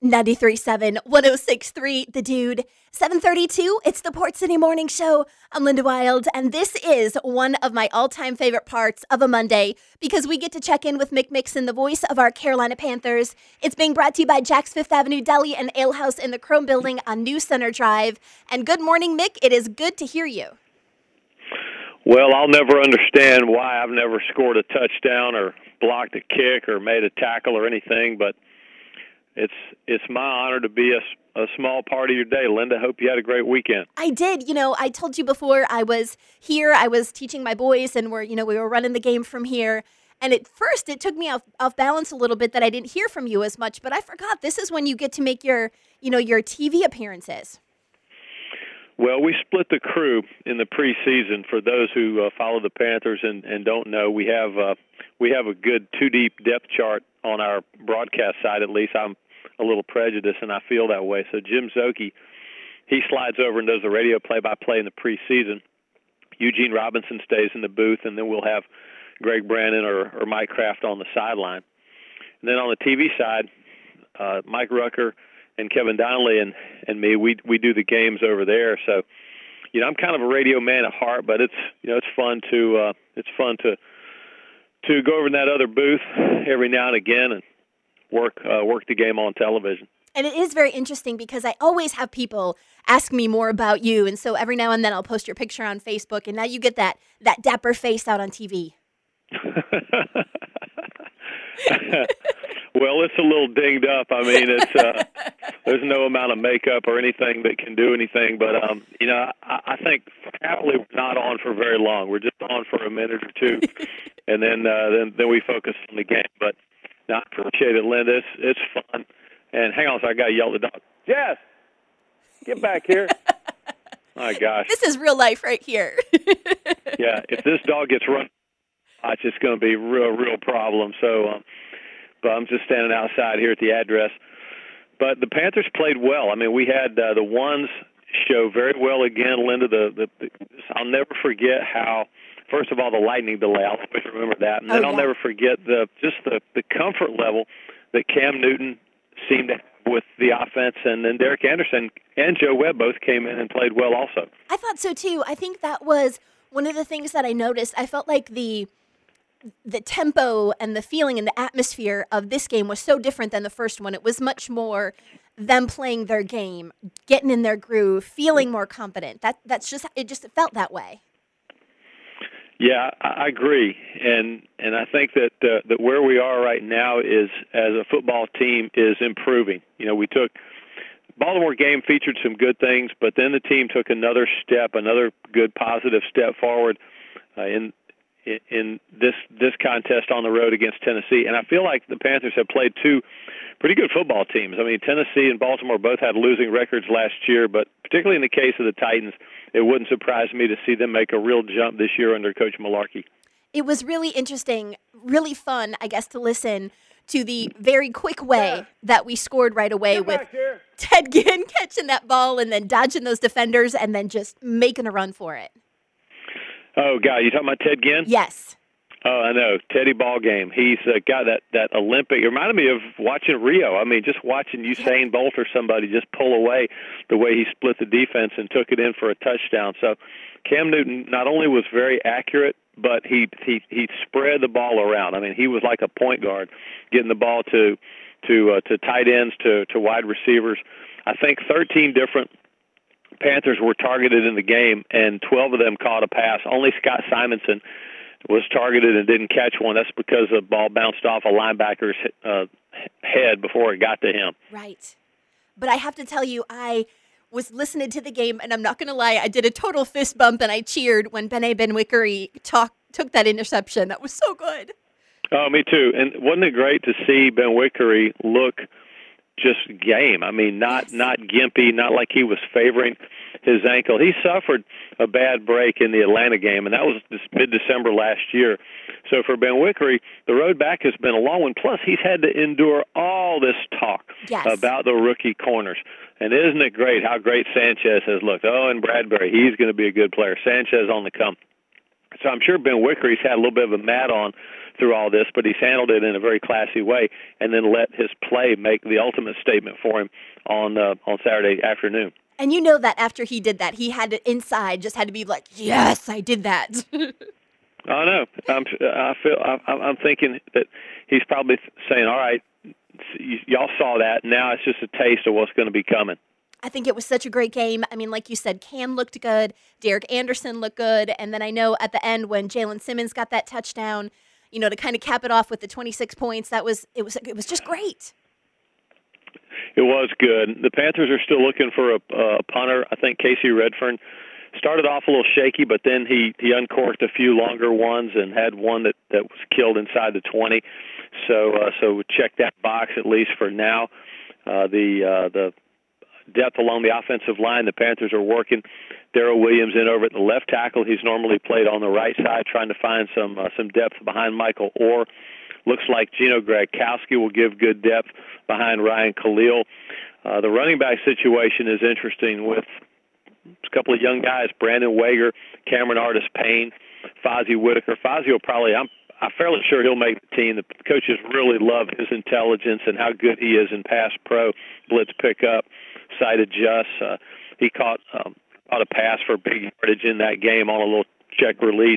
93.7, 106.3, The Dude. 7:32, it's the Port City Morning Show. I'm Linda Wild, and this is one of my all-time favorite parts of a Monday because we get to check in with Mick Mixon, the voice of our Carolina Panthers. It's being brought to you by Jack's Fifth Avenue Deli and Ale House in the Chrome Building on New Center Drive. And good morning, Mick. It is good to hear you. Well, I'll never understand why I've never scored a touchdown or blocked a kick or made a tackle or anything, but it's my honor to be a small part of your day, Linda. Hope you had a great weekend. I did. I told you before I was here, I was teaching my boys, and we were running the game from here. And at first, it took me off balance a little bit that I didn't hear from you as much, but I forgot this is when you get to make your TV appearances. Well, we split the crew in the preseason. For those who follow the Panthers and don't know, we have a good two-deep depth chart on our broadcast side. At least I'm a little prejudiced, and I feel that way. So Jim Szoke, he slides over and does the radio play-by-play in the preseason. Eugene Robinson stays in the booth, and then we'll have Greg Brandon or Mike Kraft on the sideline. And then on the TV side, Mike Rucker and Kevin Donnelly and me, we do the games over there. So, I'm kind of a radio man at heart, but it's fun to go over in that other booth every now and again and work the game on television. And it is very interesting because I always have people ask me more about you, and so every now and then I'll post your picture on Facebook, and now you get that dapper face out on TV. Well, it's a little dinged up. I mean, it's there's no amount of makeup or anything that can do anything. But I think happily we're not on for very long. We're just on for a minute or two, and then we focus on the game. But I appreciate it, Linda. It's fun. And hang on, so I got to yell at the dog. Jess, get back here. My gosh, this is real life right here. Yeah, if this dog gets run, it's just going to be a real problem. So. But I'm just standing outside here at the address. But the Panthers played well. I mean, we had the ones show very well again, Linda. I'll never forget how, first of all, the lightning delay. I'll always remember that. And then I'll never forget the comfort level that Cam Newton seemed to have with the offense. And then Derek Anderson and Joe Webb both came in and played well also. I thought so, too. I think that was one of the things that I noticed. I felt like the tempo and the feeling and the atmosphere of this game was so different than the first one. It was much more them playing their game, getting in their groove, feeling more confident. It just felt that way. Yeah, I agree, and I think that where we are right now is as a football team is improving. We took Baltimore game featured some good things, but then the team took another good positive step forward in this contest on the road against Tennessee. And I feel like the Panthers have played two pretty good football teams. I mean, Tennessee and Baltimore both had losing records last year, but particularly in the case of the Titans, it wouldn't surprise me to see them make a real jump this year under Coach Mularkey. It was really interesting, really fun, I guess, to listen to the very quick way that we scored right away with Ted Ginn catching that ball and then dodging those defenders and then just making a run for it. Oh, God, you talking about Ted Ginn? Yes. Oh, I know. Teddy ball game. He's got that Olympic. It reminded me of watching Rio. I mean, just watching Usain Bolt or somebody just pull away the way he split the defense and took it in for a touchdown. So Cam Newton not only was very accurate, but he spread the ball around. I mean, he was like a point guard, getting the ball to tight ends, to wide receivers. I think 13 different Panthers were targeted in the game, and 12 of them caught a pass. Only Scott Simonson was targeted and didn't catch one. That's because the ball bounced off a linebacker's head before it got to him. Right. But I have to tell you, I was listening to the game, and I'm not going to lie, I did a total fist bump, and I cheered when Bené Benwikere took that interception. That was so good. Oh, me too. And wasn't it great to see Benwikere look just game? I mean, not gimpy, not like he was favoring his ankle. He suffered a bad break in the Atlanta game, and that was mid-December last year. So for Benwikere, the road back has been a long one. Plus, he's had to endure all this talk about the rookie corners. And isn't it great how great Sanchez has looked? Oh, and Bradbury, he's going to be a good player. Sanchez on the come. So I'm sure Benwikere's had a little bit of a mat on through all this, but he's handled it in a very classy way, and then let his play make the ultimate statement for him on Saturday afternoon. And you know that after he did that, he had to inside just had to be like, yes, I did that. I know. I'm thinking that he's probably saying, all right, y'all saw that. Now it's just a taste of what's going to be coming. I think it was such a great game. I mean, like you said, Cam looked good. Derek Anderson looked good. And then I know at the end when Jalen Simmons got that touchdown, to kind of cap it off with the 26 points, it was just great. It was good. The Panthers are still looking for a punter. I think Casey Redfern started off a little shaky, but then he uncorked a few longer ones and had one that was killed inside the 20. So check that box at least for now. The depth along the offensive line, the Panthers are working Darrell Williams in over at the left tackle. He's normally played on the right side, trying to find some depth behind Michael Orr. Looks like Gino Gradkowski will give good depth behind Ryan Khalil. The running back situation is interesting with a couple of young guys, Brandon Wager, Cameron Artis-Payne, Fozzie Whitaker. Fozzie will probably, I'm fairly sure he'll make the team. The coaches really love his intelligence and how good he is in pass pro, blitz pickup, side adjust. He caught a pass for big yardage in that game on a little check release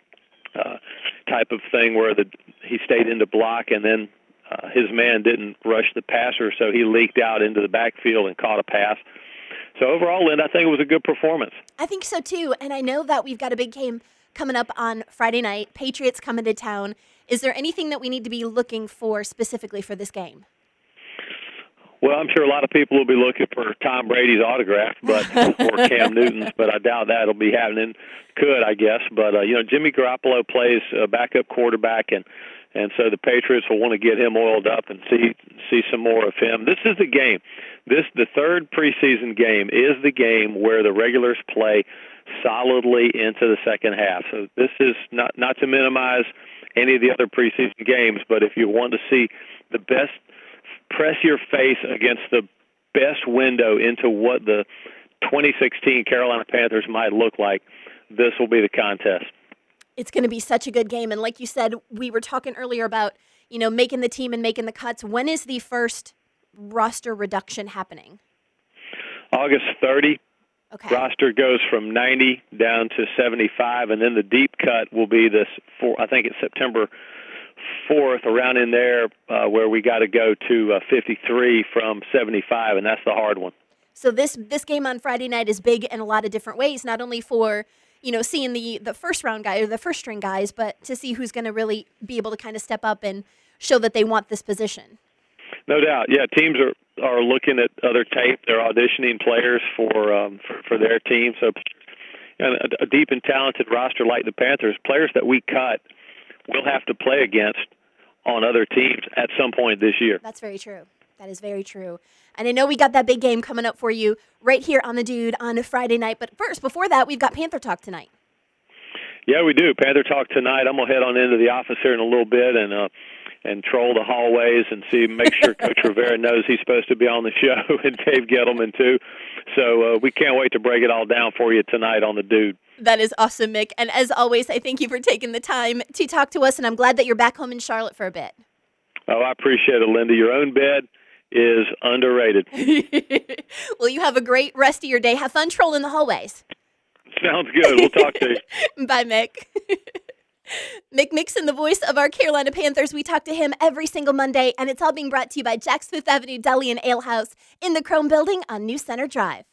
type of thing where he stayed in the block and then his man didn't rush the passer, so he leaked out into the backfield and caught a pass. So overall, Lynn, I think it was a good performance. I think so too, and I know that we've got a big game coming up on Friday night. Patriots coming to town. Is there anything that we need to be looking for specifically for this game? Well, I'm sure a lot of people will be looking for Tom Brady's autograph, or Cam Newton's, but I doubt that'll be happening. Could, I guess, but Jimmy Garoppolo plays backup quarterback, and so the Patriots will want to get him oiled up and see some more of him. This is the game. The third preseason game is the game where the regulars play solidly into the second half. So this is not to minimize any of the other preseason games, but if you want to see the best, press your face against the best window into what the 2016 Carolina Panthers might look like, this will be the contest. It's going to be such a good game. And like you said, we were talking earlier about, making the team and making the cuts. When is the first roster reduction happening? August 30. Okay. Roster goes from 90 down to 75, and then the deep cut will be I think it's September 4th, around in there, where we got to go to 53 from 75, and that's the hard one. So this game on Friday night is big in a lot of different ways, not only for seeing the first round guy or the first string guys, but to see who's going to really be able to kind of step up and show that they want this position. No doubt. Yeah, teams are looking at other tape. They're auditioning players for their team. So a deep and talented roster like the Panthers, players that we cut will have to play against on other teams at some point this year. That's very true. That is very true. And I know we got that big game coming up for you right here on The Dude on a Friday night. But first, before that, we've got Panther Talk tonight. Yeah, we do. Panther Talk tonight. I'm going to head on into the office here in a little bit and troll the hallways and make sure Coach Rivera knows he's supposed to be on the show, and Dave Gettleman too. So we can't wait to break it all down for you tonight on The Dude. That is awesome, Mick. And as always, I thank you for taking the time to talk to us, and I'm glad that you're back home in Charlotte for a bit. Oh, I appreciate it, Linda. Your own bed is underrated. Well, you have a great rest of your day. Have fun trolling the hallways. Sounds good. We'll talk to you. Bye, Mick. Mick Mixon, the voice of our Carolina Panthers. We talk to him every single Monday, and it's all being brought to you by Jack's Fifth Avenue Deli and Ale House in the Chrome Building on New Center Drive.